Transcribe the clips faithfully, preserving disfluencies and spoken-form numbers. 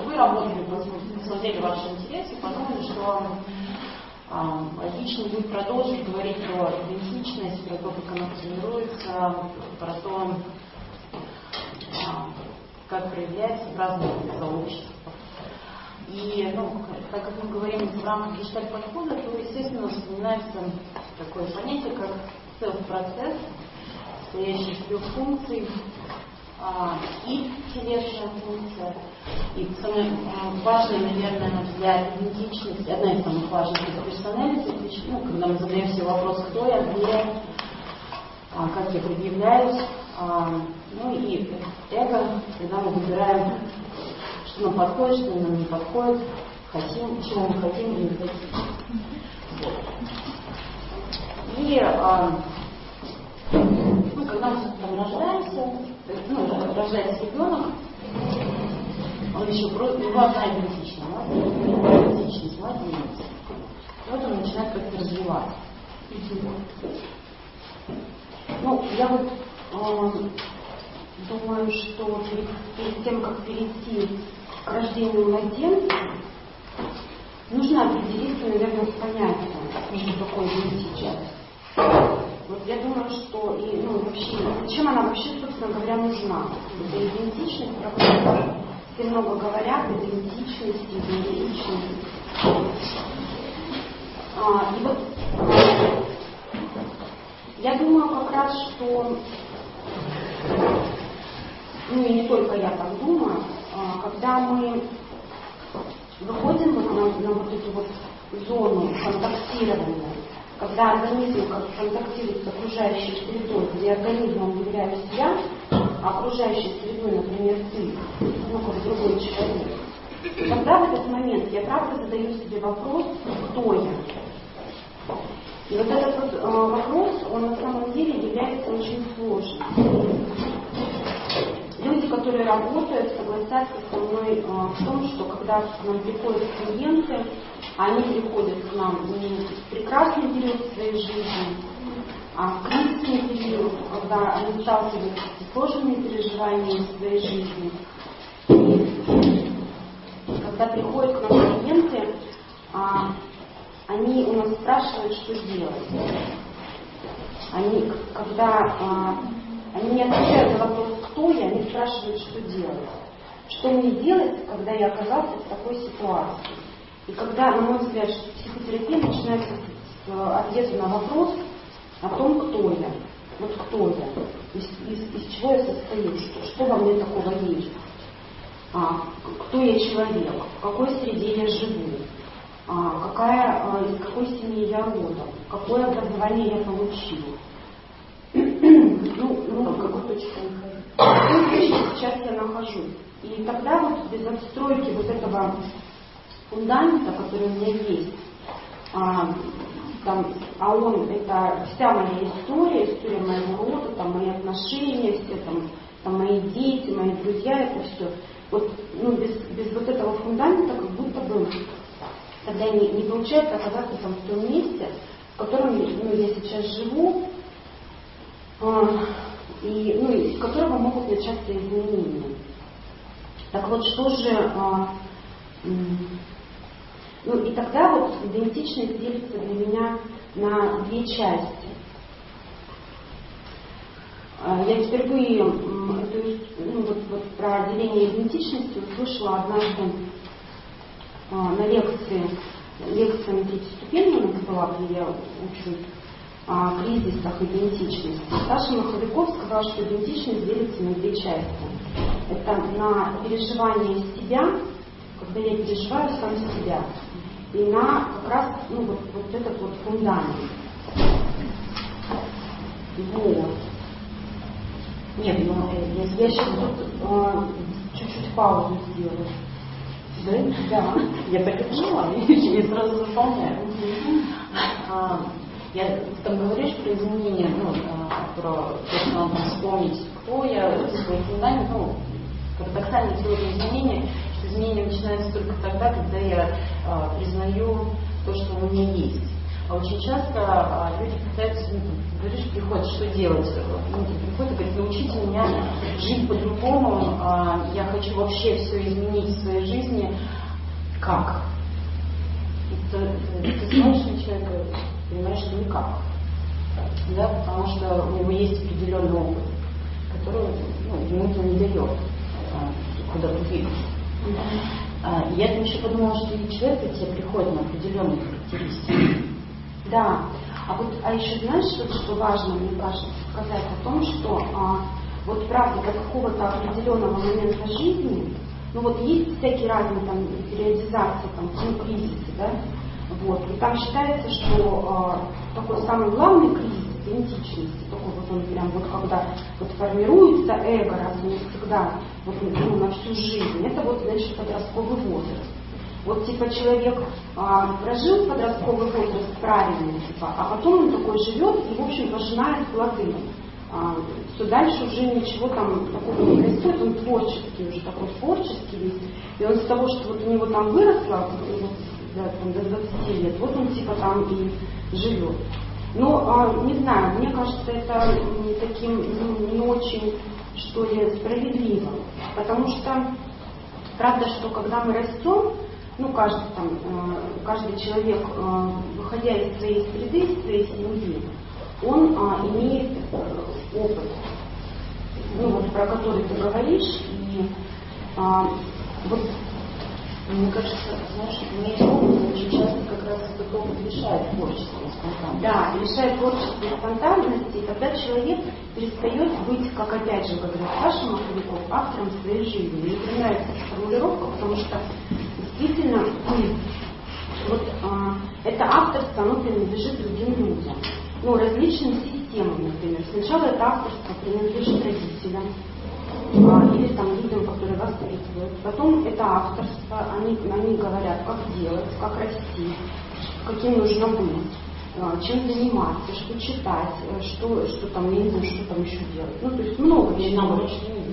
вы работали, посмотрели ваши интересы, подумали, что а, логично будет продолжить говорить про идентичность, про то, как она формируется, про то, а, как проявляется в разных сообществах. И, ну, так как мы говорим в рамках гештальт-подхода, то, естественно, вспоминается такое понятие, как селф-процесс, состоящий из трех функций, а, и телесная функция. И самое важное, наверное, для идентичности, одна из самых важных, это персоналити, ну, когда мы задаем себе вопрос, кто я, где я, а, как я предъявляюсь, а, ну и эго, когда мы выбираем, что нам подходит, что нам не подходит, хотим, чего мы хотим или не хотим. Вот. И а, ну, когда мы там рождаемся, ну, рождается ребенок, он еще просто, у него одна идентичность, идентичность, младенец. И вот он начинает как-то развиваться. Ну, я вот э, думаю, что перед, перед тем, как перейти к рождению младенца, нужно определиться, наверное, с понятием, что такое идентичность. Вот я думаю, что и, ну, вообще, зачем она вообще, собственно говоря, нужна? Это идентичность, про которую все много говорят, идентичность, идентичность. А, и вот я думаю как раз, что, ну и не только я так думаю, а, когда мы выходим вот на, на вот эту вот зону контактирования, когда организм контактирует с окружающей средой, где организмом являюсь я, а окружающей средой, например, ты, ну как другой человек, тогда в этот момент я правда задаю себе вопрос, кто я. И вот этот вот э, вопрос, он на самом деле является очень сложным. Люди, которые работают, согласятся со мной э, в том, что когда к нам приходят клиенты, они приходят к нам не в прекрасный период своей жизни, а в кризисный период, когда они сталкиваются с сложными переживаниями в своей жизни. И когда приходят к нам клиенты, а, они у нас спрашивают, что делать. Они, когда а, они не отвечают на вопрос, кто я, они спрашивают, что делать. Что мне делать, когда я оказался в такой ситуации? И когда, на мой взгляд, психотерапия начинается с ответа на вопрос о том, кто я. Вот кто я, из, из, из чего я состою, что, что во мне такого есть. А, кто я человек, в какой среде я живу, а, какая, а, из какой семьи я родом, какое образование я получил. ну, ну, в какой точке я нахожусь. В какой точке сейчас я нахожусь. И тогда вот без отстройки вот этого фундамента, который у меня есть, а, там, а он, это вся моя история, история моего рода, там, мои отношения, все, там, там, мои дети, мои друзья, это все. Вот, ну, без, без вот этого фундамента, как будто бы, тогда не, не получается оказаться там в том месте, в котором, ну, я сейчас живу, а, и, ну, из которого могут начаться изменения. Так вот, что же... А, Ну и тогда вот идентичность делится для меня на две части. Я впервые ну, вот, вот, про деление идентичности услышала однажды на лекции, лекция на третьей ступени у нас была, где я учу о кризисах идентичности. Саша Маховиков сказал, что идентичность делится на две части. Это на переживание себя, когда я переживаю сам себя, и на как раз ну, вот, вот этот вот фундамент. Вот. Нет, ну, я, я сейчас тут э, чуть-чуть паузу сделаю. Да? Да. Я так и поняла, я сразу заполняю. А, я там говоришь про изменения, ну, про то, что надо вспомнить, кто я, свой фундамент, ну, парадоксально сегодня изменения, что изменения начинаются только тогда, когда я а, признаю то, что у меня есть. А очень часто а, люди пытаются, ну, говоришь, приходят, что делать? Ну, приходят и говорят, научите меня жить по-другому, а, я хочу вообще все изменить в своей жизни. Как? И ты, ты смотришь на человека, понимаешь, что никак. Да, потому что у него есть определенный опыт, который, ну, ему это не дает а, куда-то двигаться. А, я еще подумала, что и человек к тебе приходит на определенные характеристики. Да. А вот, а еще знаешь, что, что важно, мне кажется, сказать о том, что а, вот правда до какого-то определенного момента жизни, ну вот есть всякие разные там периодизации, там, ну, кризисы, да, вот, и там считается, что а, такой самый главный кризис идентичности, такой вот он прям вот когда вот формируется эго раз и навсегда, вот, ну, на всю жизнь, это вот, значит, подростковый возраст. Вот типа человек а, прожил подростковый возраст правильно, типа, а потом он такой живет и, в общем, пожинает плоды. А, все дальше уже ничего там такого не происходит, он творческий, уже такой творческий весь. И он с того, что вот у него там выросло вот, да, там, до двадцати лет, вот он типа там и живет. Но, а, не знаю, мне кажется, это таким ну, не очень, что ли, справедливо. Потому что, правда, что когда мы растем, ну, каждый, там, каждый человек, выходя из своей среды, из своей семьи, он а, имеет опыт, ну, вот, про который ты говоришь, и а, вот, мне кажется, знаешь, иметь опыт очень часто как раз этот опыт лишает творчества и спонтанности. Да, лишает творчества и спонтанности, и тогда человек перестает быть, как опять же говорит Саша Маховиков, автором своей жизни. Мне нравится эта формулировка, потому что действительно вот а, это авторство, оно принадлежит другим людям. Ну, различным системам, например. Сначала это авторство принадлежит родителям, а, или там людям, которые воспитывают. Потом это авторство, они, они говорят, как делать, как расти, каким нужно быть, а, чем заниматься, что читать, что, что там, я не знаю, что там еще делать. Ну, то есть много чего.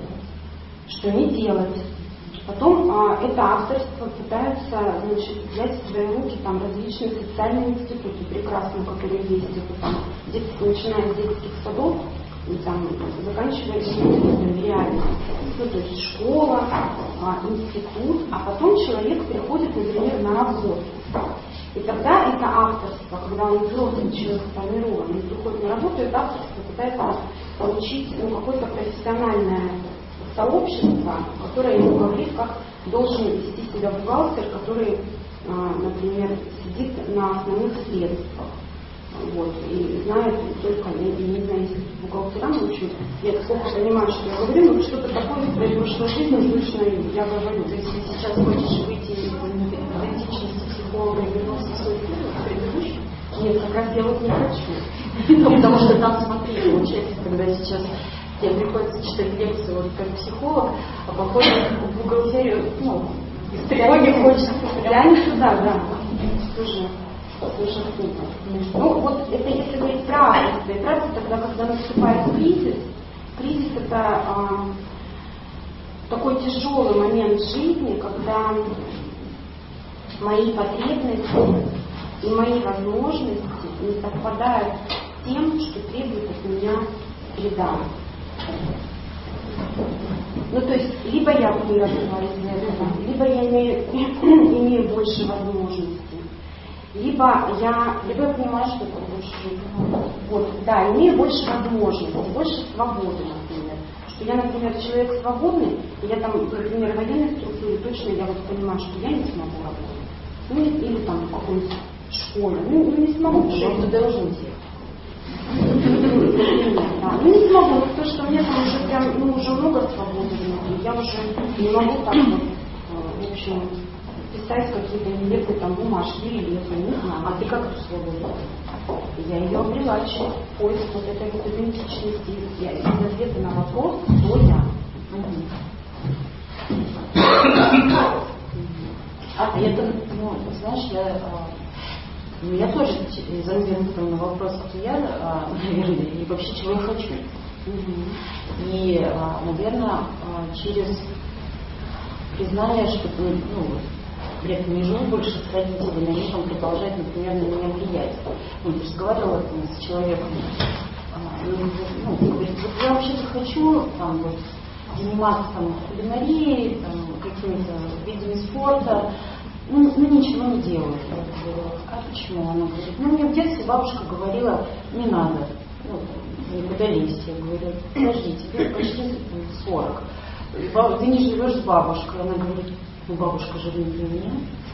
Что не делать. Потом а, это авторство пытаются, значит, взять в свои руки там различные социальные институты прекрасные, которые есть, это, там, детские, начиная с детских садов и там заканчивая институтами реально. Ну, то есть школа, а, институт, а потом человек приходит, например, на работу. И тогда это авторство, когда он взрослый человек сформирован, он приходит на работу, это авторство пытается получить ну, какое-то профессиональное сообщество, которое ему говорит, как должен вести себя бухгалтер, который, например, сидит на основных средствах. Вот, и знает только, я не знаю, если бухгалтерам, в общем, я плохо понимаю, что я говорю, но что-то такое в своей прошлой жизни точно я говорю. То есть, если сейчас хочешь выйти из идентичности психолога и вернуться в свой предыдущий? Нет, как раз я вот не хочу. Потому что там, смотри, получается, когда сейчас тебе приходится читать лекции вот как психолог, а походу в бухгалтерию, ну, из тревоги хочется. Я не туда, да. Тоже совершенно трудно. Ну, вот это если говорить про авторство. И правда, тогда, когда наступает кризис, кризис это а, такой тяжелый момент жизни, когда мои потребности и мои возможности не совпадают с тем, что требует от меня среда. Ну, то есть, либо я выросла из этого, либо я имею, имею больше возможностей, либо я, либо я понимаю, что это больше, вот, да, имею больше возможностей, больше свободы, например. Что я, например, человек свободный, и я там, например, в военной структуре точно я вот понимаю, что я не смогу работать. Ну, или там в какой-нибудь школе. Ну, не смогу, потому что ты должен делать. Да, ну не смогу, потому что у меня там уже прям, ну, уже много свободы внутри. Я уже не могу так вот, в общем, писать какие-то нелепые там бумажки или если не знаю. А ты как эту свободу? Я ее обрела через поиск вот этой вот идентичности. Я из ответа на вопрос, кто я. А это, ну, знаешь, я, ну, я тоже из ответа на вопрос, кто я, наверное, и вообще чего я хочу. И, наверное, через признание, что, ну, при этом не живу больше с родителями, они там продолжают, например, на меня влиять. Ну, я разговаривала там, с человеком, ну, говорит, вот я вообще-то хочу там, вот, заниматься там, кулинарией, там, какими-то видами спорта, ну, ну ничего не делаю. Я говорю, а почему? Она говорит, ну мне в детстве бабушка говорила, не надо, ну, никуда лезть. Я говорю, подожди, тебе почти сорок. Ты не живешь с бабушкой. Она говорит, ну бабушка же не для меня.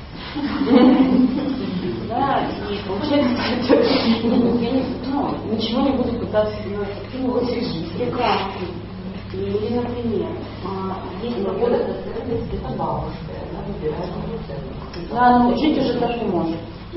Да, и получается, ну, ничего не буду пытаться впихнуть в жизнь. Прекрасно. Или, например, есть работа с бабушкой, она выбирает ценность. Да, ну жить уже так не может.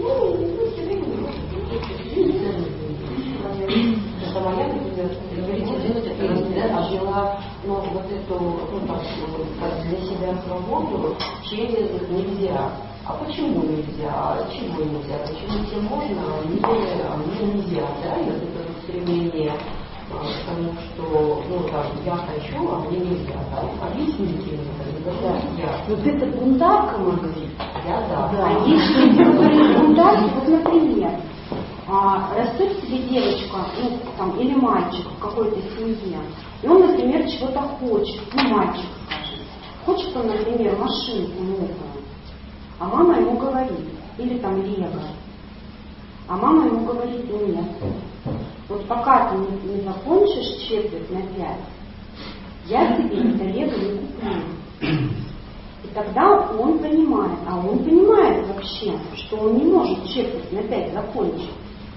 Это моя, например, говорите, жила, ну, вот эту, ну, так, для себя свободу через нельзя. А почему нельзя? А чего нельзя? Почему всем можно, а мне, а мне нельзя? Да, и вот это стремление к тому, что, ну, там, я хочу, а мне нельзя. Да? Объясните мне, да, я. Вот это бунтарка, мы говорим. Я, да. Да. А есть люди, которые бунтарки, вот, например, а, растет себе девочка, ну, там, или мальчик в какой-то семье, и он, например, чего-то хочет, ну, мальчик, скажем. Хочет он, например, машинку новую, а мама ему говорит, или там лего, а мама ему говорит, нет. Вот пока ты не, не закончишь четверть на пять, я тебе это лего не куплю. И тогда он понимает, а он понимает вообще, что он не может четверть на пять закончить.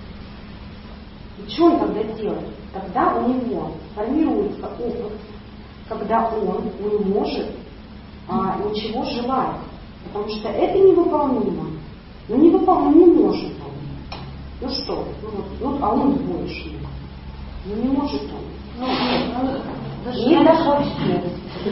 И что он тогда делает? Тогда у него формируется опыт, когда он не может а, ничего желать. Потому что это невыполнимо. Ну невыполнимо, не может он. Ну что? Ну, ну, а он больше. Ну не может он. Ну, нет, ну, не даже вообще.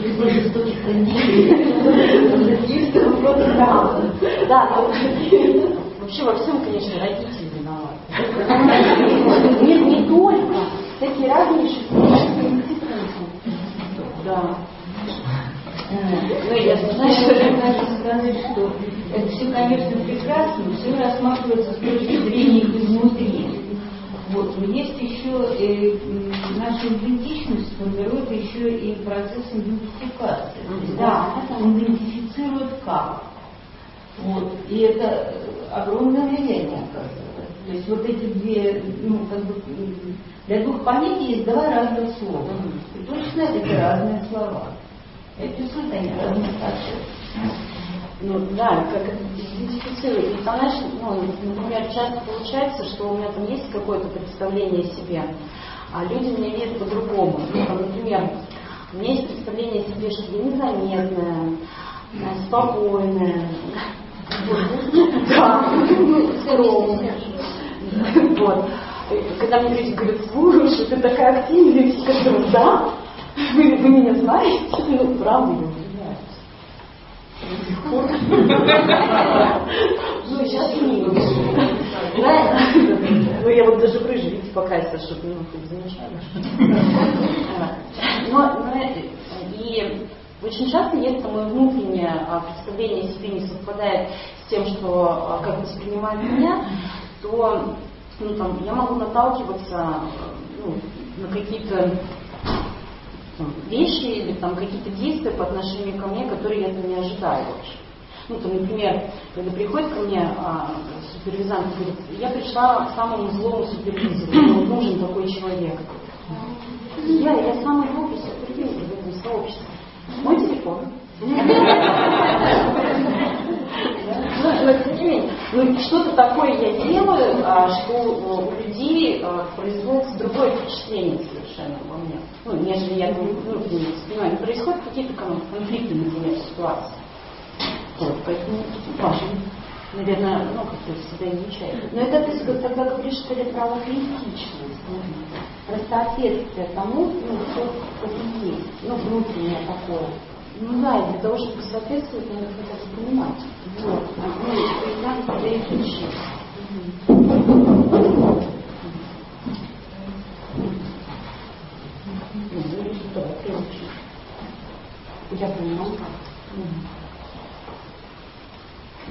Да, вообще во всем, конечно, родители виноваты. Нет, не только. Такие разнейшие институты. Да. Ну, я знаю, что я хочу сказать, что это все, конечно, прекрасно, все рассматривается с точки зрения изнутри. Вот. Но есть еще э, наша идентичность формирует еще и процесс идентификации. Да, он идентифицирует как. Вот. И это огромное влияние оказывает. То есть вот эти две, ну, как бы, для двух понятий есть два разных слова. И точно это разные слова. Это они разные процессы. Ну да, как это идентифицировать. И, знаешь, ну, например, часто получается, что у меня там есть какое-то представление о себе, а люди меня видят по-другому. Ну, там, например, у меня есть представление о себе, что я незаметная, спокойная, скромная. Вот. Когда мне люди говорят, слушай, ты такая активная, я скажу, да, вы, вы меня знаете, ну, правда, я ну, сейчас не правильно? Ну, я вот даже в рыжий, видите, покрасила, чтобы ну, замечали. Но, но и очень часто, если мое внутреннее представление о себе не совпадает с тем, что как воспринимают меня, то ну, там, я могу наталкиваться ну, на какие-то вещи или там какие-то действия по отношению ко мне, которые я там не ожидаю вообще. Ну, там, например, когда приходит ко мне а, супервизант и говорит, я пришла к самому злому супервизору, мне нужен такой человек. Я, я самый глупый супервизор в этом сообществе. Мой телефон. Ну, что-то такое я делаю, что у людей производится другое впечатление совершенно во мне. Ну, нежели я внутренне воспринимаю. Происходят какие-то конфликты, например, ситуации. Вот, поэтому важно. Наверное, ну, как-то всегда изучает. Но это ты тогда говоришь, что ли, про латентичность, про соответствие тому, ну, что это есть, ну, внутреннее такое. Ну да, и для того, чтобы соответствовать, надо хотя бы понимать. Вот, ну, и надо себя изучить. Я понимаю, как.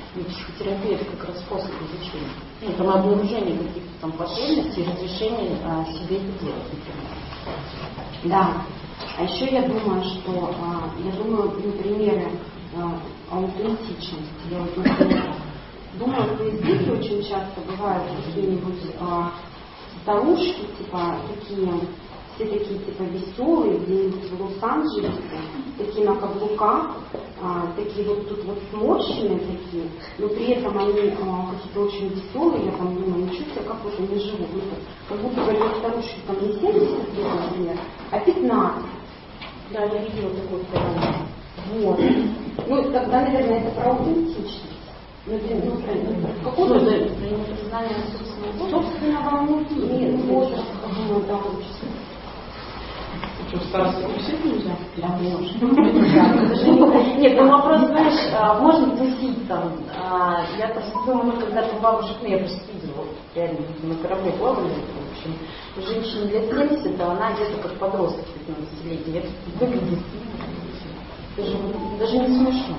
психотерапия это как раз способ изучения. Ну, там обнаружение каких-то там потребностей и разрешение а, себе это делать, например. Да. А еще я думаю, что а, я думаю, ну, примеры а, аутентичности. Я вот, например, думаю, в Фейсбуке очень часто бывают какие-нибудь а, старушки, типа такие, все такие типа веселые, где-нибудь в Лос-Анджелесе, такие на каблуках, а, такие вот тут вот сморщенные такие, но при этом они а, какие-то очень веселые, я там думаю, ничего себе, как вот они живут. Ну, как будто бы эти старушки там не семьдесят лет, например, а пятнадцать. Да, я видела такой феномен. Вот. Ну, тогда, наверное, это про аутентичность. Ну, ну, про, ну, какого-то ну, да, признание собственного собственного возраста, думаю, да, общества. Что, старость упустить нельзя? Да, можно. Нет, ну вопрос, знаешь, можно тусить там. Я просто думаю, когда-то бабушек, ну я просто видела, реально, на корабле плавали, в общем, женщине лет семьдесят, а она где-то как подросток пятнадцатилетний. Это выглядит даже, даже не смешно.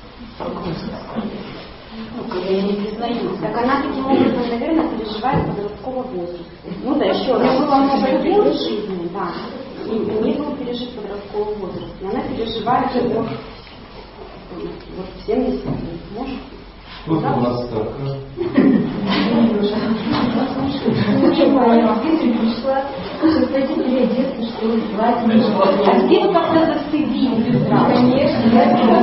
Ну, когда я не признаю. Так она таким образом, наверное, переживает подростковый возраст. Ну да, еще раз. У нее было много дел в жизни, да. И не было пережить подростковый возраст. И она переживает его вот в семьдесят лет. Может? Сколько у нас ставка? Пришла, что кстати, переодеться, что ли, платье. А где вы как-то застыдились? Конечно, я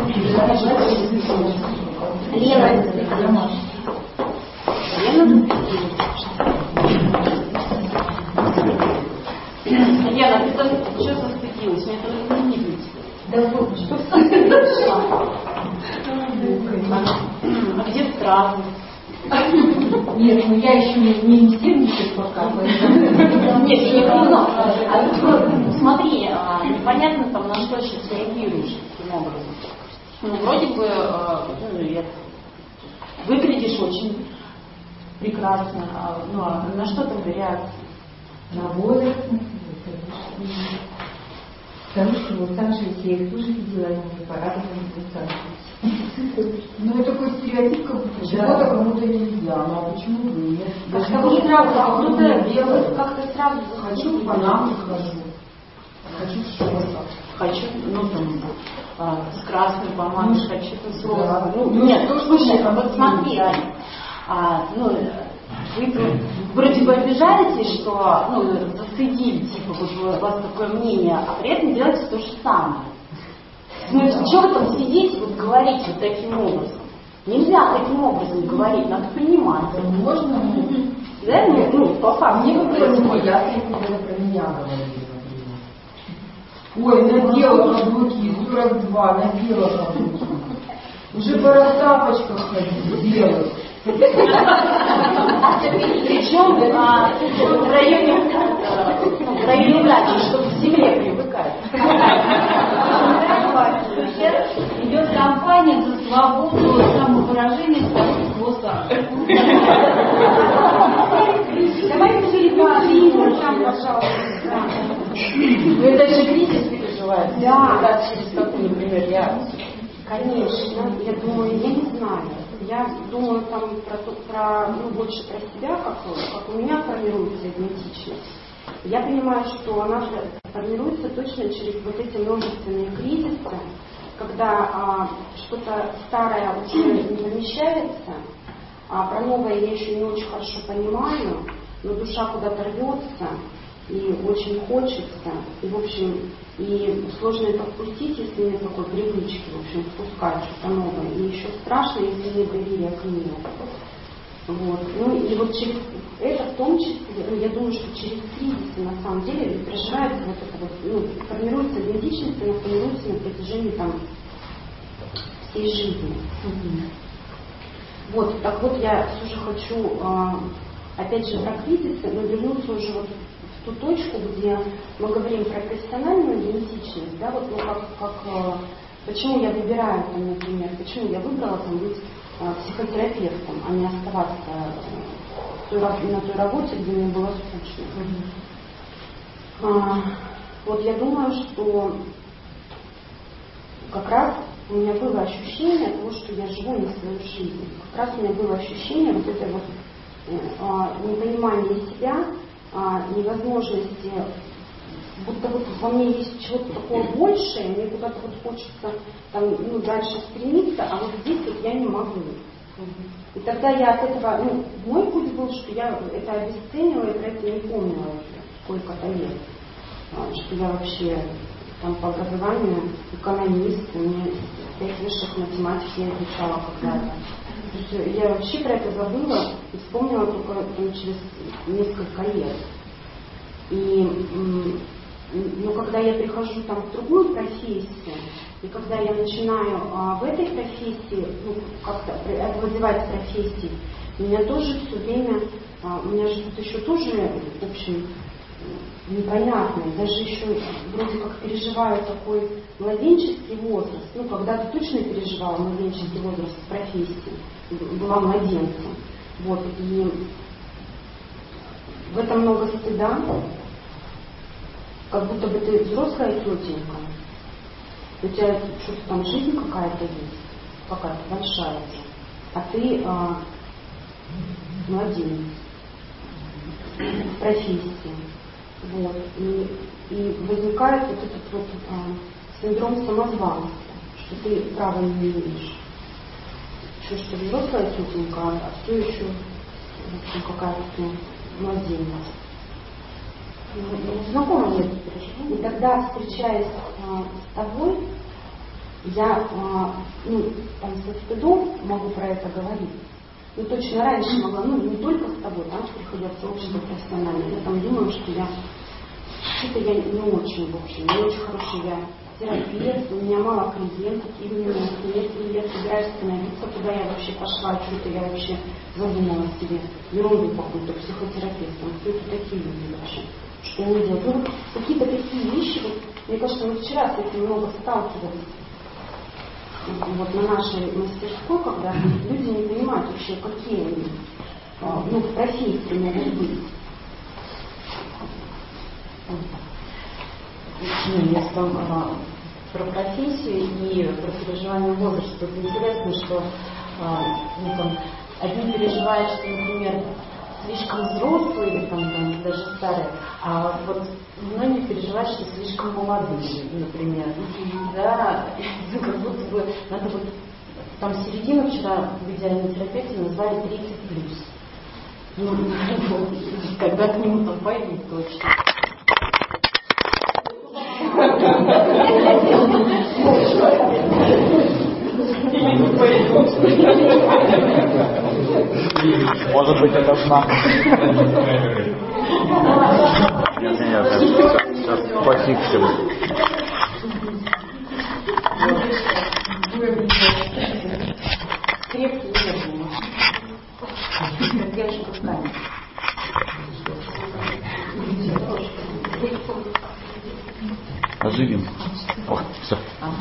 Лена застыдилась. Лена застыдилась. Яна, ты там что застыдилась? Мне это не видно. Да вот, что А где страх? Нет, ну я еще не, не семьдесят пока. Нет, я не поняла. А ты, смотри, а, непонятно там, на что сейчас реагируешь таким образом. Ну, вроде бы, а, ну, я, выглядишь очень прекрасно. А, ну, а на что тогда реакция? На возраст. Потому что в Лос-Анджелесе я их тоже видела, они мне порадовали в Лос-Анджелесе. Ну, это такой стереотип, как будто чего-то кому-то нельзя. Ну, а почему бы нет? Как-то вот сразу, кто-то как-то сразу Хочу в Панамке хожу. Хочу в шорты. Хочу, ну, там, а, с красной помадой, Ну, хочу с да. розовой. Ну, Ну, нет, что, слушай, что, вот смотри, Аня, а, ну, вы вроде бы обижаетесь, что, ну, застыдили, типа, вот у вас такое мнение, а при этом делаете то же самое. В смысле, что вы там сидите, вот говорите вот таким образом? Нельзя таким образом говорить, надо принимать. Можно? Да, ну, ну по факту. Мне бы было неприятно, когда про меня говорили. Ой, надела каблуки, сорок два, надела каблуки. Уже пора в тапочках ходить, делать. Причем а, в районе, в районе дачи, чтобы к земле привыкать. Идет кампания за свободу самовыражения своих голоса. Давайте переговорим, там, пожалуйста. Ну это же кризис переживает. Да. Да, через такую, например, реакцию. Конечно, я думаю, я не знаю. Я думаю там про, про ну, больше про себя, как, как у меня формируется идентичность. Я понимаю, что она формируется точно через вот эти множественные кризисы, когда а, что-то старое уже не помещается, а про новое я еще не очень хорошо понимаю, но душа куда-то рвется и очень хочется, и в общем, и сложно это отпустить, если нет такой привычки, в общем, впускать что-то новое, и еще страшно, если нет доверия к миру. Вот. Ну и вот через это в том числе, ну, я думаю, что через кризисы на самом деле проживается вот это вот, ну, формируется идентичность, она формируется на протяжении там всей жизни. Mm-hmm. Вот, так вот я все же хочу, э, опять же, про кризисы, но вернуться уже вот в ту точку, где мы говорим про профессиональную идентичность, да, вот, ну, как, как э, почему я выбираю, там, например, почему я выбрала там быть психотерапевтом, а не оставаться э, на той работе, где мне было скучно. Mm-hmm. А, вот я думаю, что как раз у меня было ощущение того, что я живу не свою жизнь. Как раз у меня было ощущение вот этой вот а, непонимания себя, а, невозможности, будто вот во мне есть чего-то такое большее, мне куда-то вот хочется там, ну, дальше стремиться, а вот здесь вот я не могу. И тогда я от этого, ну, мой путь был, что я это обесценила и про это не помнила сколько-то лет, что я вообще там по образованию экономист, у меня пять высших математик я изучала когда-то. Я вообще про это забыла и вспомнила только там, через несколько лет. И но когда я прихожу там, в другую профессию, и когда я начинаю а, в этой профессии, ну, как-то овладевать профессией, меня тоже все время, а, у меня же тут еще тоже, в общем, непонятно, даже еще вроде как переживаю такой младенческий возраст, ну, когда-то точно переживала младенческий возраст в профессии, была младенцем, вот, и в этом много стыда, как будто бы ты взрослая тетенька, у тебя что-то там жизнь какая-то есть, какая-то большая, а ты а, младенец в профессии. Вот. И, и возникает вот этот вот а, синдром самозванца, что ты права не имеешь. Что, что взрослая тетенька, а все еще в общем, какая-то младенец. Знакомо нет. И тогда, встречаясь а, с тобой, я а, ну, там, со стыдом могу про это говорить. Ну, точно раньше могла, ну, не только с тобой, там, приходя в сообщество профессиональное. Я там думаю, что я что-то я не очень, в общем, не очень хороший я терапевт, у меня мало клиентов, именно нет, и я собираюсь становиться, куда я вообще пошла, что-то я вообще задумала себе, ерунду какую-то, психотерапевтом, кто это такие люди вообще, что они делают. Ну, какие-то такие вещи, вот, мне кажется, мы вчера с этим много сталкивались, вот на нашей мастерской, когда люди не понимают вообще, какие они, ну, в профессии могут быть. Если а, про профессию и про переживание возраста, это интересно, что а, ну, там, одни переживают, что, например, слишком взрослые или там, там, даже старые, а вот многие переживают, что слишком молодые, например. Да, как будто бы надо вот там середину вчера в идеальной терапевте назвали тридцать плюс. Ну, вот, когда к нему там пойдут точно. Может быть, это знак. Нет, нет, сейчас пофиксим. Крепкий нервный. Как девушка в камере. Оживим. О, все.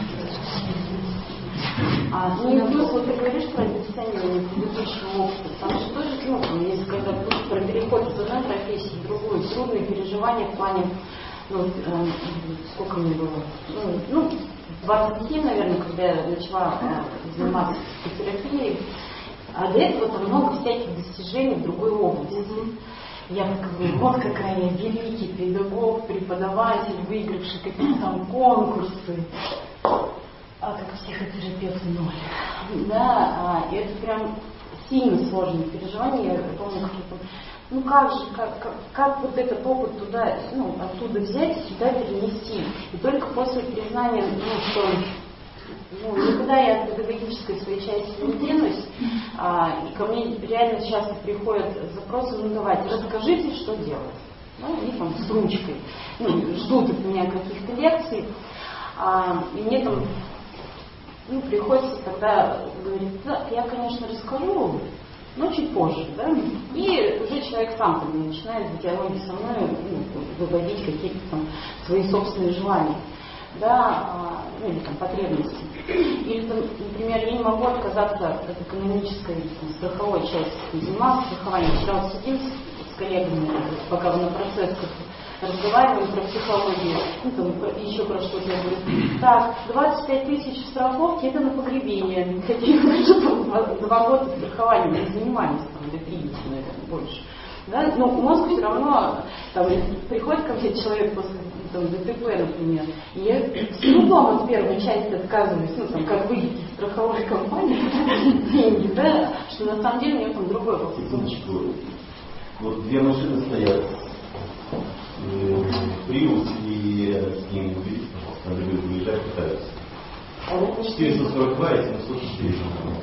А, ну и плюс, вот ты говоришь про обесценивание предыдущего опыта, потому что тоже, ну, там, если когда про переход с одной профессии в другую, трудные переживания в плане, ну, э, сколько мне было, ну, ну, двадцать семь, наверное, когда я начала э, заниматься психотерапией, а до этого там много всяких достижений в другой области. Я как бы, вот какая я великий педагог, преподаватель, выигравший какие-то там конкурсы. А как психотерапевт ноль. Да, а, и это прям сильно сложное переживание. Я помню, как я помню. Ну как же, как, как, как вот этот опыт туда, ну, оттуда взять и сюда перенести. И только после признания, ну, что ну, никуда я от педагогической своей части не денусь, а, и ко мне реально часто приходят запросы, ну давайте, расскажите, что делать. Ну, они там с ручкой, ну, ждут от меня каких-то лекций, а, и мне там ну, приходится тогда говорить, да, я, конечно, расскажу, но чуть позже, да, и уже человек сам там начинает в диалоге со мной ну, выводить какие-то там свои собственные желания, да, ну, или там потребности. Или, там, например, я не могу отказаться от экономической, там, страховой части, заниматься страхованием. Вчера вот сидим с, с коллегами, пока вы на процессах разговариваем про психологию, ну, там, еще про что-то, я говорю, так, двадцать пять тысяч страховки, это на погребение. Хотели, что там два года страхованием не занимались, там, до тридцати, наверное, больше. Да? Но мозг все равно, там, приходит ко мне человек после там, ДТП, например, и я с трудом от первой части отказываюсь, ну, там, как выйти из страховой компании, деньги, да, что на самом деле у него там другой вопрос. Вот две машины стоят, Prius и с ним, надо будет выезжать, пытаются. четыреста сорок два и семьсот четыре.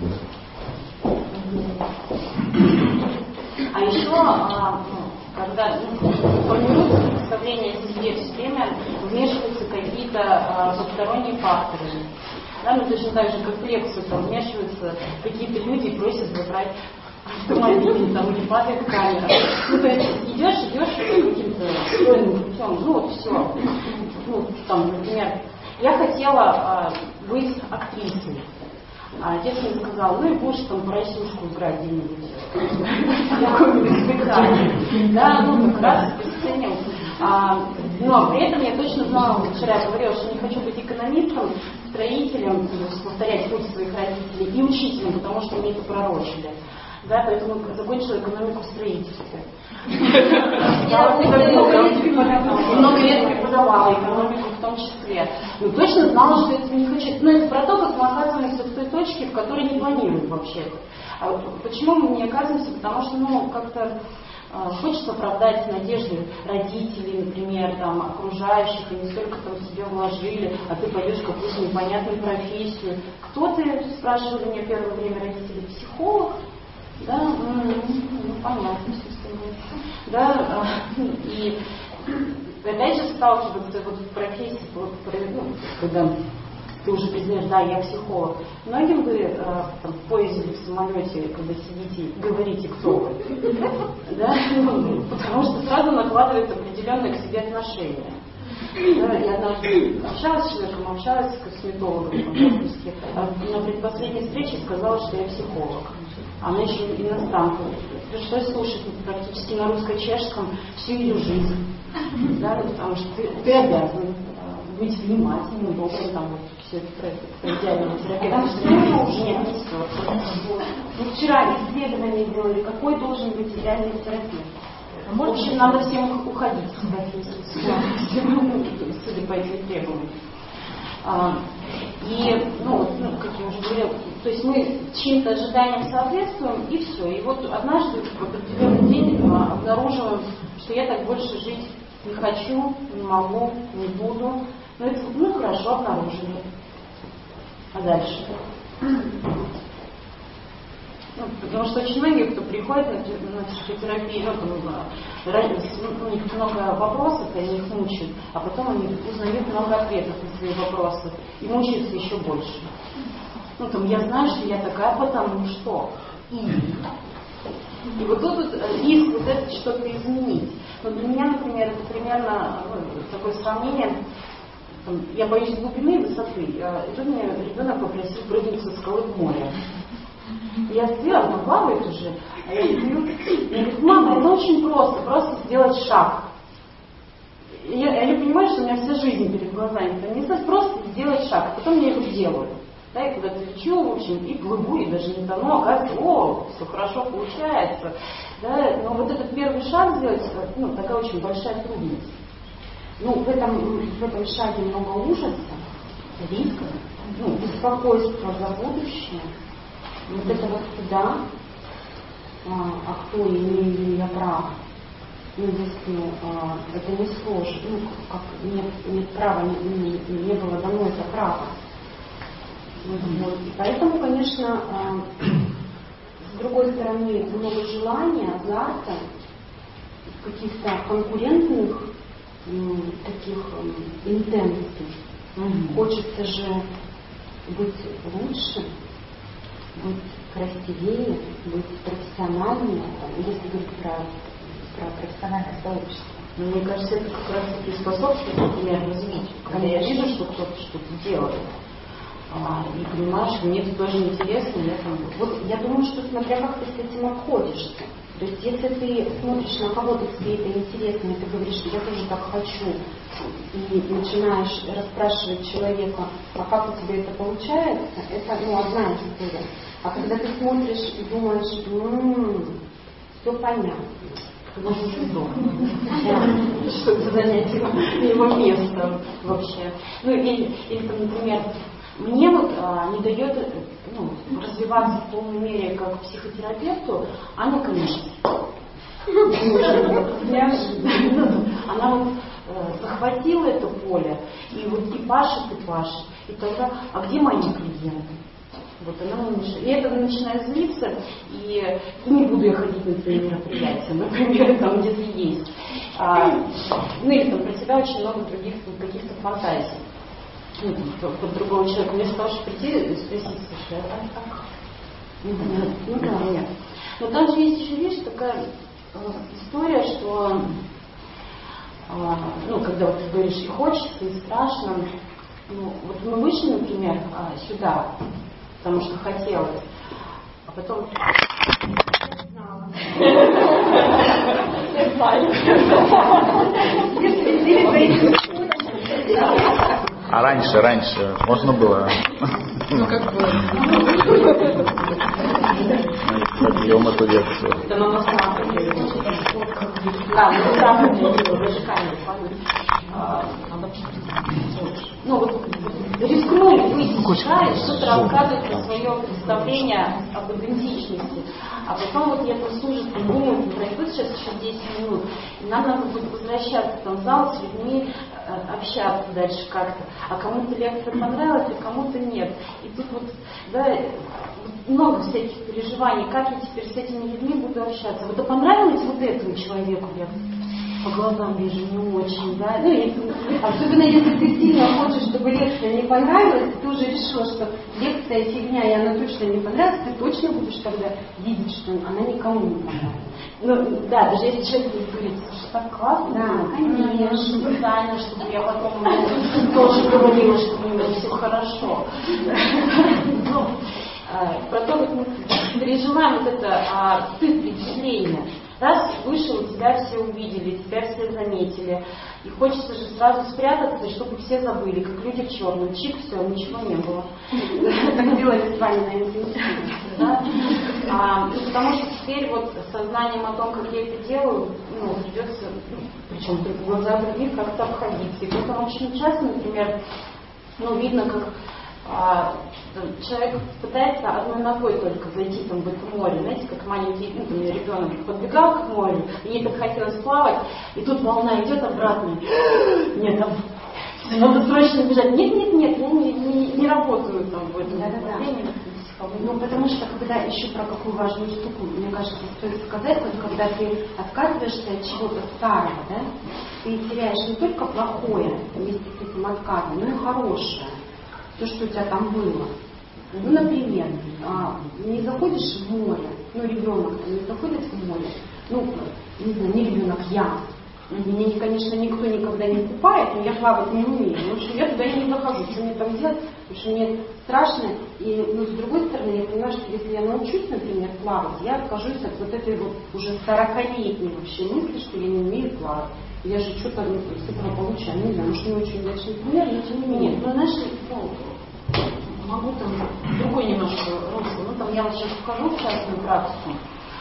А еще, а, ну, когда ну, формируется представление о себе, все время вмешиваются какие-то а, посторонние факторы. Да, ну, точно так же, как в лекцию, там вмешиваются какие-то люди и просят забрать автомобиль, там, или падает камера. Ну, то есть идешь, идешь каким-то стройным путем, ну, вот все. Ну, там, например, я хотела а, быть актрисой. А отец мне сказал, ну и будешь там поросюшку играть где-нибудь. Какой-нибудь спектакль. Да, ну как раз по сцене. А, но при этом я точно знала, вчера я говорила, что не хочу быть экономистом, строителем, повторять путь своих родителей и учителем, потому что мне это пророчили. Да, поэтому закончила экономику в строительстве. Я много лет преподавала экономику в том числе. Но точно знала, что это не хочу. Но это про то, как мы оказываемся в той точке, в которой не планируем вообще. А вот почему мы не оказываемся? Потому что, ну, как-то э, хочется оправдать надежды родителей, например, там, окружающих, они столько там себе вложили, а ты пойдешь какую-то непонятную профессию. Кто ты, спрашивали меня первое время родители, психолог? Да, ну, понятно, все да, и опять же сталкиваться вот в профессии, вот, ну, когда ты уже признаешь, да, я психолог. Многим вы там, в поезде или в самолете, когда сидите, говорите, кто вы. Да? Ну, потому что сразу накладывается определенное к себе отношение. Да, я однажды общалась с человеком, общалась с косметологом в отпуске, а на предпоследней встрече сказала, что я психолог. Она еще иностранка. Пришлось слушать практически на русско-чешском всю ее жизнь. Да, потому что ты, ты обязан быть внимательным, добрым, там, вот, все это про идеальную терапию. Потому что это уже не описывается. Мы вчера исследование сделали, какой должен быть идеальный терапевт. В общем, надо всем уходить с профессии, судя по этим требованиям. А, и, ну, ну, как я уже говорила, то есть мы чьим-то ожиданиям соответствуем, и все. И вот однажды в определенный день а, обнаруживаем, что я так больше жить не хочу, не могу, не буду. Но это, ну, хорошо, обнаружили. А дальше? Ну, потому что очень многие, кто приходит на, на психотерапию, ну, у них много вопросов, и они их мучают, а потом они узнают много ответов на свои вопросы и мучаются еще больше. Ну, там, я знаю, что я такая, потому что. И, и вот тут вот риск вот это что-то изменить. Но для меня, например, это примерно ну, такое сравнение. Там, я боюсь глубины и высоты. И тут мне ребенок попросил прыгнуть со скалы в море. Я стояла, она плавает уже, а я говорю, я говорю, мама, это очень просто, просто сделать шаг. Я, я понимаю, что у меня вся жизнь перед глазами, это не знаю, просто сделать шаг, а потом я его делаю. Да, я куда-то лечу, в общем, и плыву, и даже не тону, оказывается, о, все хорошо получается. Да, но вот этот первый шаг сделать, ну, такая очень большая трудность. Ну, в этом, в этом шаге много ужаса, риска, ну, беспокойства за будущее. Вот это вот куда, а, а кто, имею ли я право, ну, если а, это не сложно, ну, как нет, нет права, не, не, не было дано это право. Вот. И поэтому, конечно, а, с другой стороны, много желания, азарта, каких-то конкурентных м, таких м, интенций. Mm-hmm. Хочется же быть лучше, быть красивее, быть профессиональнее, если говорить про, про профессиональное сообщество. Но мне кажется, это как раз таки способствует, например, развитию. Когда я вижу, что кто-то что-то делает, а, и понимаешь, мне это тоже интересно, я там... Вот я думаю, что смотря как ты с этим обходишься. То есть, если ты смотришь на кого-то, тебе это интересно, и ты говоришь, я тоже так хочу, и начинаешь расспрашивать человека, а как у тебя это получается, это ну, одна история. А когда ты смотришь и думаешь, м-м, все понятно. Что это занять его место вообще. Ну или, или там, например, мне вот а, не дает ну, развиваться в полной мере как психотерапевту Аня Конешенко. Она вот э, захватила это поле, и вот и пашет, и пашет. И тогда, а где мои клиенты? Вот она мне мешает. И это начинает злиться, и, и не буду я ходить на свои мероприятия, например, там где-то есть. А, ну или там про тебя очень много других каких-то фантазий. Ну, под другого человека. Вместо того, чтобы прийти и спросить, слушай, а как? Ну да, нет. Но там же есть еще, видишь, такая э, история, что э, ну, когда вот ты говоришь, и хочется, и страшно. Ну, вот мы вышли, например, э, сюда, потому что хотелось, а потом... А раньше, раньше можно было? Ну, как бы... Подъем эту лекцию. Да, но на самом деле... А, ну, самое дело, даже камеру ну, вот рискнули выйти сюда и что-то рассказывать про свое представление об идентичности. А потом вот я там с ужасом думаю, пройдут сейчас еще десять минут, и нам надо будет возвращаться там в зал с людьми, общаться дальше как-то. А кому-то лекция понравилась, а кому-то нет. И тут вот, да, много всяких переживаний, как я теперь с этими людьми буду общаться. Вот а понравилось вот этому человеку лекция? По глазам вижу, не очень, да. Ну, и, особенно если ты сильно хочешь, чтобы лекция не понравилась, ты уже решила, что лекция фигня, и она точно не понравилась, ты точно будешь тогда видеть, что она никому не понравилась. Ну, да, даже если человек будет говорить, что так классно, да, конечно, специально, чтобы я потом тоже говорила, что у меня все хорошо. Про то, как мы переживаем вот это стыд впечатления. Раз вышел, тебя все увидели, тебя все заметили. И хочется же сразу спрятаться, чтобы все забыли, как люди в черном. Чик, все, ничего не было. Так делали с вами на интенсиве. Потому что теперь вот сознанием о том, как я это делаю, ну, придется, причем в глаза других, как-то обходиться. И поэтому очень часто, например, ну, видно, как А, человек пытается одной ногой только зайти там, в это море, знаете, как маленький, ну, там, ребенок подбегал к морю, и ей так хотелось плавать, и тут волна идет обратно. Нет, там надо срочно бежать. Нет, нет, нет, я не, не, не работаю там в этом направлении. Ну, потому что, когда еще про какую важную штуку, мне кажется, стоит сказать, вот, когда ты отказываешься от чего-то старого, да, ты теряешь не только плохое вместе с этим отказом, но и хорошее. То, что у тебя там было. Ну, например, а, не заходишь в море, ну, ребенок не заходит в море, ну, не знаю, не ребенок, я. Меня, конечно, никто никогда не купает, но я плавать не умею. В общем, я туда не захожу. Что мне там делать? Потому что мне страшно. И, ну, с другой стороны, я понимаю, что если я научусь, например, плавать, я откажусь от вот этой вот уже сорокалетней вообще мысли, что я не умею плавать. Я же что-то ну, с этого получаю. Не знаю, может, не очень удачный пример, но тем не менее. Нет, ну, знаешь, ну, могу там другой немножко русло. Ну, там я вот сейчас вхожу в частную практику.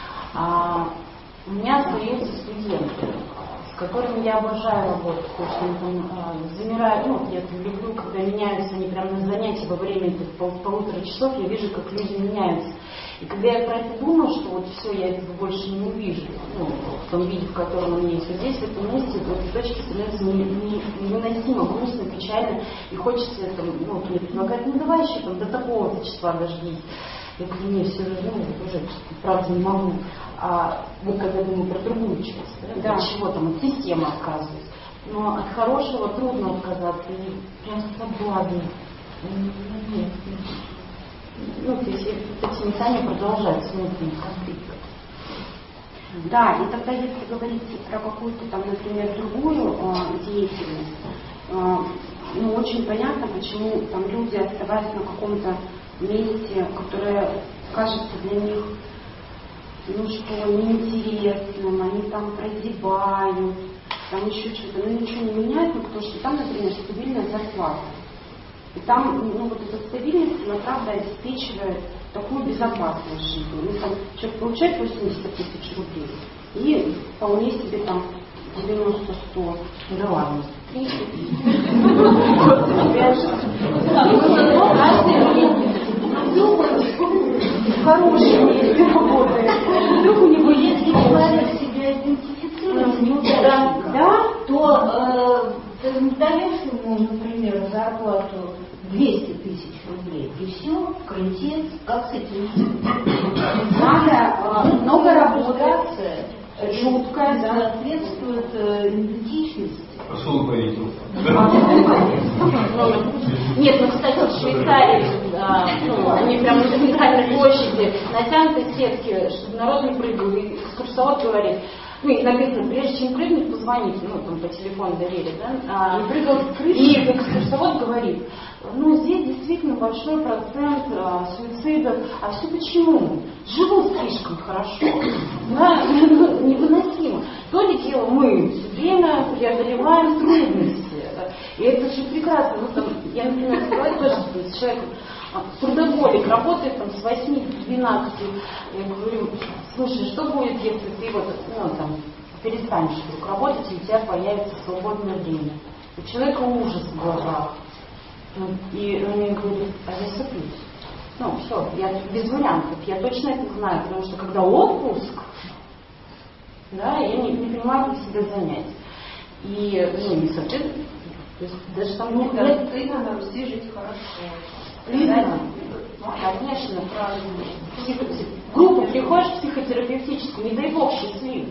А, у меня остаются студенты, с которыми я обожаю работать. То есть они там а, замирают, ну, я там люблю, когда меняются они прямо на занятия во время этих пол, полутора часов, я вижу, как люди меняются. И когда я про это думаю, что вот все, я этого больше не увижу, ну, в том виде, в котором он есть, вот здесь, в этом месте, вот эти точки становятся невыносимо, грустно, печально, и хочется это, ну, мне предлагать, ну, давай еще там до такого-то числа дождись. Я говорю, нет, все равно, ну, уже, правда, не могу. А вот когда думаю про другую часть, да, да. От чего там, от системы отказываюсь. Но от хорошего трудно отказаться, и прям соблазн. Нет, нет. Ну, то есть эти метания продолжаются, внутренний конфликт. Да, и тогда, если говорить про какую-то там, например, другую э, деятельность, э, ну, очень понятно, почему там люди, оставаясь на каком-то месте, которое кажется для них ну что, неинтересным, они там прозябают, там еще что-то, ну ничего не меняет, ну, потому что там, например, стабильная зарплата. И там, ну, вот эта стабильность, она, правда, обеспечивает такую безопасность жизни. Ну, там человек получает восемьдесят тысяч рублей и вполне себе там девяносто-сто. Да ладно. Хороший месте работает. Вдруг у него есть человек себя идентифицирует, да, да, то э, ты даешь ему, например, зарплату двести тысяч рублей, и все, крутец, как с этим? надо э, много работать, жуткая, соответствует э, идентичности. Пошел по видео. Нет, ну, кстати, в Швейцарии, а, ну, они прям на центральной площади натянуты сетки, чтобы народ не прыгал. И экскурсовод говорит, ну, и написано, прежде чем прыгнуть, позвоните, ну, там, по телефону доверили, да? А, не прыгал с крыши. И экскурсовод говорит, ну, здесь действительно большой процент а, суицидов. А все почему? Живут слишком хорошо. Да? Невыносимо. То ли дело мы все время преодолеваем трудности. И это же прекрасно. Ну, там, я, например, говорю тоже с человеком, трудоголик, работает там с восьми до двенадцати. Я говорю, слушай, что будет, если ты вот, ну, там, перестанешь вдруг работать, и у тебя появится свободное время? У человека ужас в глазах. И он мне говорит, а я сыплюсь. Ну, все, я без вариантов, я точно это знаю, потому что когда отпуск, да, я не, не понимаю, как себя занять. И, ну, не соответственно, то есть даже там ну, нет... нет, стыдно на Руси жить хорошо. Стыдно? Конечно, правильно. Психо... Группу приходишь в психотерапевтическую, не дай бог счастливый.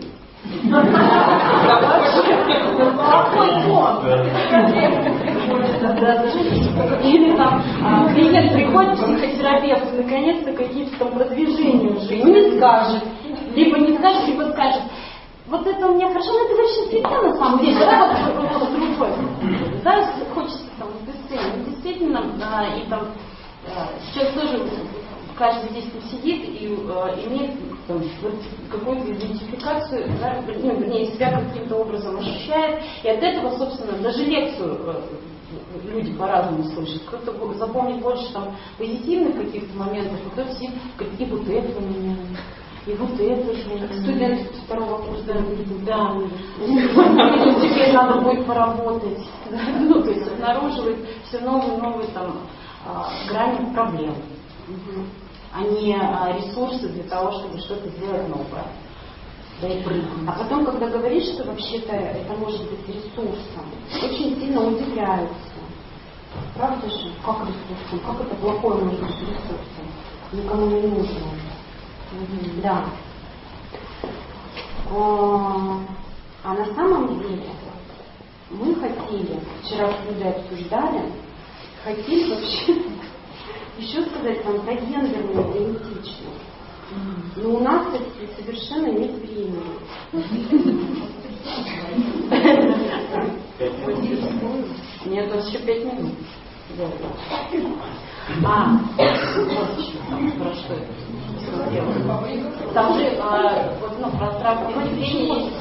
Или там клиент приходит к психотерапевту, наконец-то какие-то там продвижения уже, и не скажет. Либо не скажет, либо скажет, вот это у меня хорошо, но это вообще фигня на самом деле. Да, вот, вот другой. Да, хочется там бесценно. Действительно, и там сейчас тоже каждый здесь тут сидит и э, имеет там, вот, какую-то идентификацию, да, ну, вернее, себя каким-то образом ощущает. И от этого, собственно, даже лекцию э, люди по-разному слышат. Кто-то запомнит больше там позитивных каких-то моментов, а кто-то сидит, говорит, и вот это у меня, и вот это же. Как студент второго курса. Да, да. Теперь надо будет поработать. Ну, то есть обнаруживать все новые новые там грани проблем. А не ресурсы для того, чтобы что-то сделать новое. Да и прыгнуть. А потом, когда говоришь, что вообще-то это может быть ресурсом, очень сильно удивляются. Правда же? Как ресурсом? Как это плохое может быть ресурсом? Никому не нужно. Угу. Да. А, а на самом деле мы хотели, вчера с Людой обсуждали, хотели вообще еще сказать там про гендерную идентичность. Mm-hmm. Но у нас, кстати, совершенно нет времени. Нет, у нас еще пять минут. А, вот еще там, про что это? Там же, вот, ну, про страх поведения есть.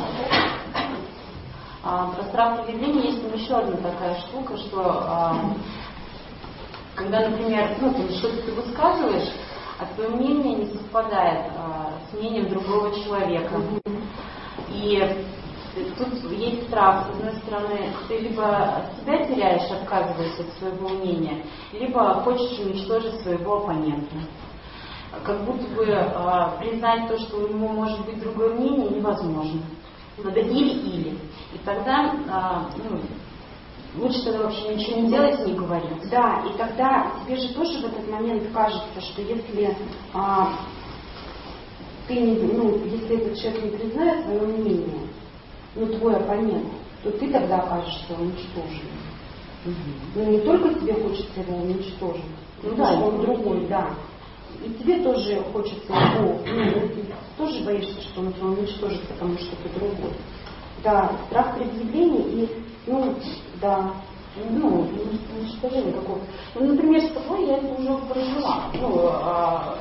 Про страх поведения есть еще одна такая штука, что когда, например, ну, ты что-то ты высказываешь, а твое мнение не совпадает а, с мнением другого человека. Mm-hmm. И тут есть страх. С одной стороны, ты либо себя теряешь, отказываясь от своего мнения, либо хочешь уничтожить своего оппонента. Как будто бы а, признать то, что у него может быть другое мнение, невозможно. Надо или-или. И тогда, а, ну, лучше тогда вообще ничего не делать, не говорить. Да, и тогда тебе же тоже в этот момент кажется, что если а, ты не, ну, если этот человек не признает свое мнение, ну, твой оппонент, то ты тогда окажешься уничтоженным. Угу. Ну, не только тебе хочется его уничтожить, ну, да, что он другой, да. И тебе тоже хочется его, ну, ты тоже боишься, что он уничтожит, потому что ты другой. Да, страх предъявления и, ну, да. ну, уничтожение какого-то. Ну, например, с тобой я это уже прожила. Ну, а...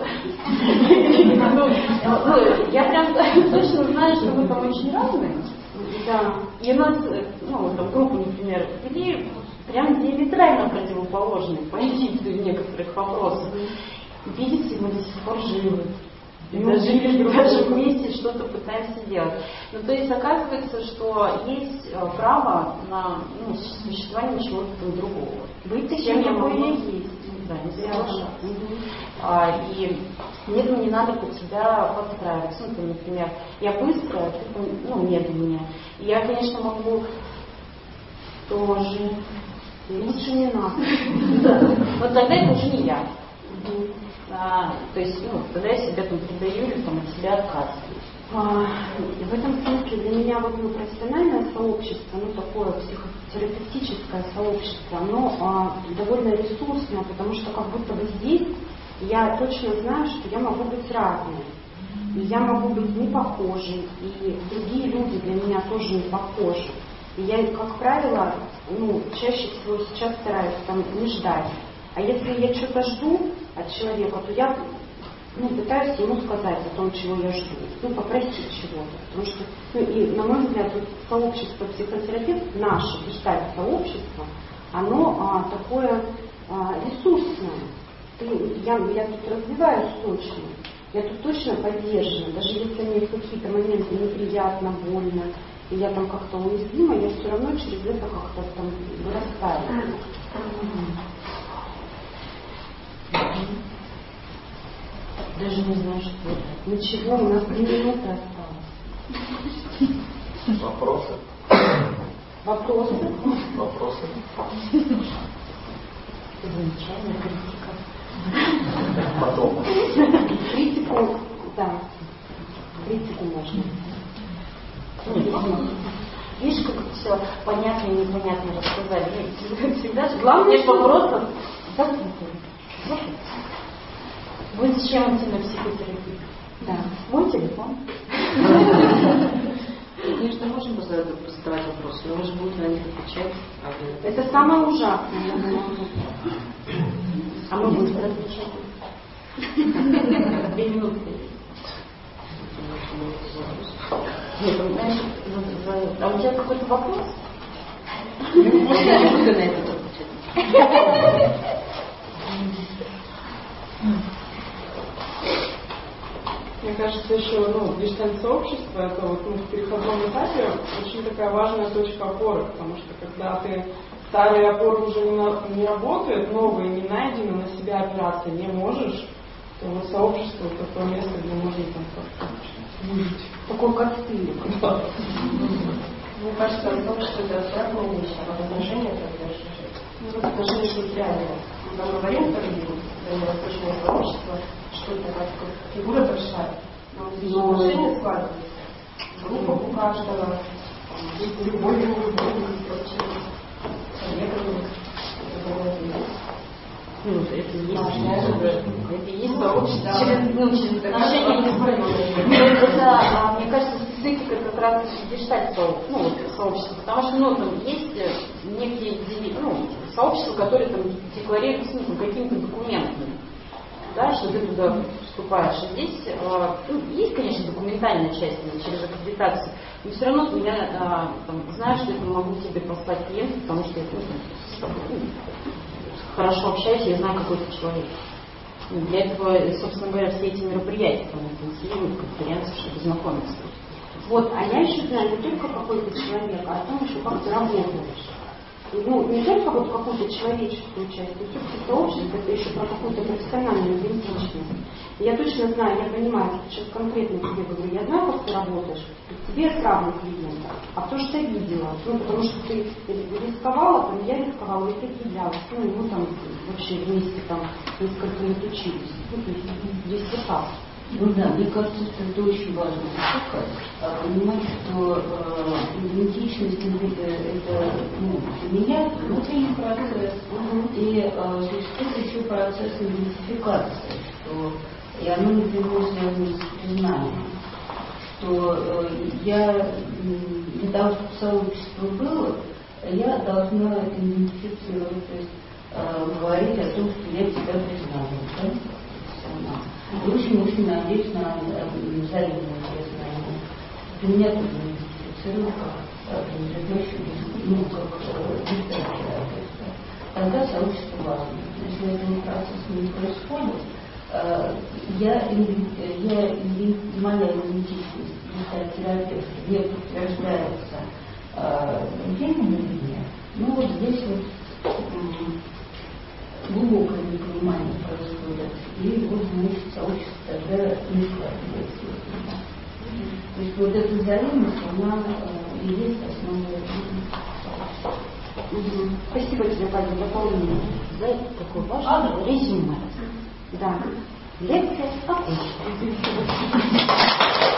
ну, я прям точно знаю, что мы там очень разные. Да. И у нас, ну, там группу, например, или прям диаметрально противоположные позиции в некоторых вопросах. Видите, мы до сих пор живы. И мы жили даже вместе, что-то пытаемся делать. Ну, то есть оказывается, что есть право на, ну, существование чего-то другого. Быть таким, какой я есть. Да, не соглашаться. А, и мне не надо под себя подстраиваться. Ну, например, я быстрая, ты, ну, медленнее. И я, конечно, могу тоже. Лучше не надо. Вот тогда это уже не я. А, то есть, ну, тогда я себя там предаю или там, от себя отказываюсь. А, в этом смысле для меня вот, ну, профессиональное сообщество, ну, такое психотерапевтическое сообщество, оно а, довольно ресурсное, потому что как будто бы здесь я точно знаю, что я могу быть разной. И я могу быть не похожей, и другие люди для меня тоже не похожи. И я, как правило, ну, чаще всего сейчас стараюсь там не ждать. А если я что-то жду от человека, то я, ну, пытаюсь ему сказать о том, чего я жду. Ну, попросить чего-то. Потому что, ну, и, на мой взгляд, вот сообщество психотерапевтов, наше гештальт-сообщество, оно а, такое а, ресурсное. Ты, я, я тут развиваюсь точно. Я тут точно поддержана. Даже если мне в какие-то моменты неприятно, больно, и я там как-то уязвима, я все равно через это как-то там вырастаю. Даже не знаю, что это. Ничего, у нас две минуты осталось. Вопросы? Вопросы? Вопросы? Замечательная критика. Потом. Критику, да. Критику можно. Видишь, как все понятно и непонятно рассказали. Всегда же главное вопросов. Вы с чем идти на психотерапию? Да. Мой телефон. Конечно, можем задавать вопросы, но вы же будете на них отвечать. А вы... Это самое ужасное. А мы быстро отвечаем. Две минуты. Нет, знаешь, а у тебя какой-то вопрос? Я не буду на это отвечать. Мне кажется, еще, ну, гештальт-сообщество, это вот, ну, в переходном этапе очень такая важная точка опоры, потому что когда ты старые опоры уже не, на, не работают, новые не найдены, на себя опираться не можешь, то вот сообщество это такое место, где можно там как-то выжить. Такой коктейль. Да. Мне кажется, сообщество это разные вещи, а отношения это дальше жить. Ну, вот отношения будут реальные. Когда мы говорим про людей, про восточное сообщество, что это как фигура большая. Но отношения складываются. Группа у каждого, любовь друг к другу, коллегами. Ну, это и есть, это и есть сообщество. Через, ну, через отношения. Это, мне кажется, специфика как раз гештальт, ну, вот, сообщества. Потому что, ну, там есть некие, ну, сообщества, которые там декларируются, ну, какими-то документами. Да, что ты туда вступаешь. И здесь ну, есть, конечно, документальная часть через аккредитацию, но все равно я а, там, знаю, что это могу тебе послать клиенту, потому что я ну, ну, хорошо общаюсь, я знаю, какой ты человек. Для этого, собственно говоря, все эти мероприятия, там, интенсивные конференции, чтобы знакомиться. Вот, а я еще знаю не только какой ты человек, а о том еще, как ты работаешь. Ну, не только вот какую-то человеческую часть, но все-таки сообщество, это еще про какую-то профессиональную идентичность. Я точно знаю, я понимаю, сейчас конкретно тебе говорю, я знаю, как ты работаешь, тебе я сравню клиента, а то, что я видела, ну, потому что ты рисковала, там, я рисковала, и ты являлась, ну, и мы там вообще вместе там несколько лет учились, ну, то есть здесь вот так. Ну да, мне кажется, что это очень важно штука, понимать, что э, идентичность это, это ну, для меня внутренний процесс, и э, существует еще процесс идентификации, что, и оно напрямую связано с признанием, что э, я для того, чтобы сообщество было, я должна идентифицировать, то есть э, говорить о том, что я тебя признаю. Да? И очень-очень надеюсь на взаимное признание. Для меня тоже идентифицирую как принадлежащую, ну, как дистанция. Тогда сообщество важно. Если этот процесс не происходит, я, я, моя идентичность, терапевт, не подтверждается другими людьми, ну вот здесь вот глубокое непонимание происходит, и вот, значит, сообщество тогда не складывается. То есть вот эта взаимность, она и есть основная сообщества. Угу. Спасибо тебе, Валя, за дополнение. За такое важное резюме. Да. Лекция окончена.